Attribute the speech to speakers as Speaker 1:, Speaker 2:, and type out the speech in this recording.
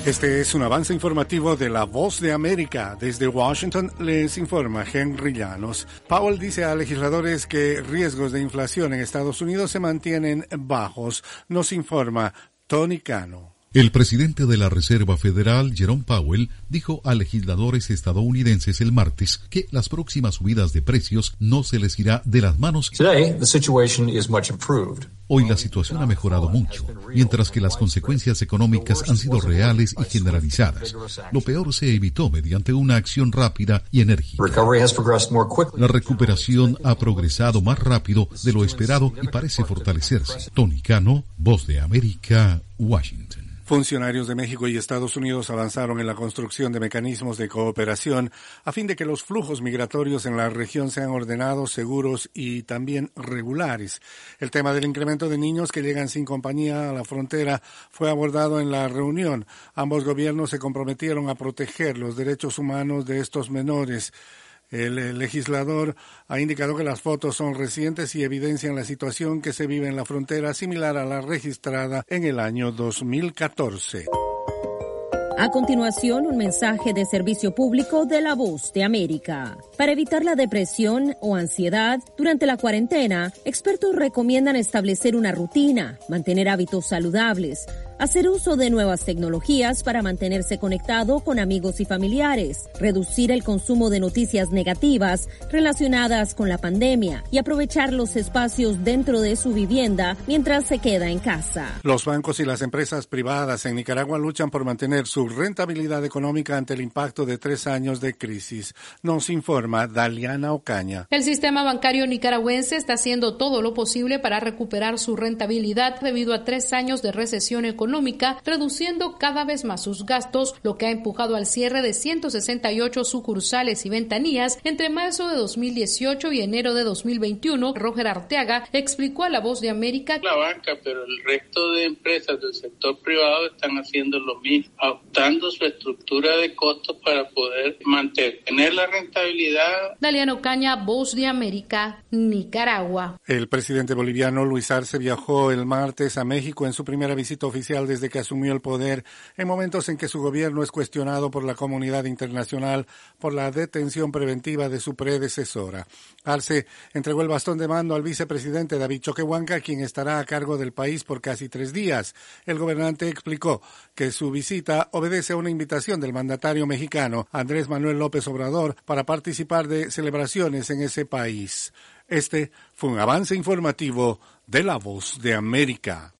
Speaker 1: Este es un avance informativo de La Voz de América. Desde Washington les informa Henry Llanos. Powell dice a legisladores que riesgos de inflación en Estados Unidos se mantienen bajos. Nos informa Tony Cano.
Speaker 2: El presidente de la Reserva Federal, Jerome Powell, dijo a legisladores estadounidenses el martes que las próximas subidas de precios no se les irá de las manos. Hoy la situación ha mejorado mucho, mientras que las consecuencias económicas han sido reales y generalizadas. Lo peor se evitó mediante una acción rápida y enérgica. La recuperación ha progresado más rápido de lo esperado y parece fortalecerse. Tony Cano, Voz de América, Washington.
Speaker 1: Funcionarios de México y Estados Unidos avanzaron en la construcción de mecanismos de cooperación a fin de que los flujos migratorios en la región sean ordenados, seguros y también regulares. El tema del incremento de niños que llegan sin compañía a la frontera fue abordado en la reunión. Ambos gobiernos se comprometieron a proteger los derechos humanos de estos menores. El legislador ha indicado que las fotos son recientes y evidencian la situación que se vive en la frontera, similar a la registrada en el año 2014.
Speaker 3: A continuación, un mensaje de servicio público de La Voz de América. Para evitar la depresión o ansiedad durante la cuarentena, expertos recomiendan establecer una rutina, mantener hábitos saludables, hacer uso de nuevas tecnologías para mantenerse conectado con amigos y familiares, reducir el consumo de noticias negativas relacionadas con la pandemia y aprovechar los espacios dentro de su vivienda mientras se queda en casa.
Speaker 1: Los bancos y las empresas privadas en Nicaragua luchan por mantener su rentabilidad económica ante el impacto de 3 años de crisis. Nos informa Daliana Ocaña.
Speaker 4: El sistema bancario nicaragüense está haciendo todo lo posible para recuperar su rentabilidad debido a 3 años de recesión económica, reduciendo cada vez más sus gastos, lo que ha empujado al cierre de 168 sucursales y ventanillas entre marzo de 2018 y enero de 2021. Roger Arteaga explicó a La Voz de América:
Speaker 5: la banca, pero el resto de empresas del sector privado están haciendo lo mismo, ajustando su estructura de costos para poder mantener la rentabilidad.
Speaker 4: Daliano Caña, Voz de América, Nicaragua.
Speaker 1: El presidente boliviano Luis Arce viajó el martes a México en su primera visita oficial desde que asumió el poder, en momentos en que su gobierno es cuestionado por la comunidad internacional por la detención preventiva de su predecesora. Arce entregó el bastón de mando al vicepresidente David Choquehuanca, quien estará a cargo del país por casi 3 días. El gobernante explicó que su visita obedece a una invitación del mandatario mexicano Andrés Manuel López Obrador para participar de celebraciones en ese país. Este fue un avance informativo de La Voz de América.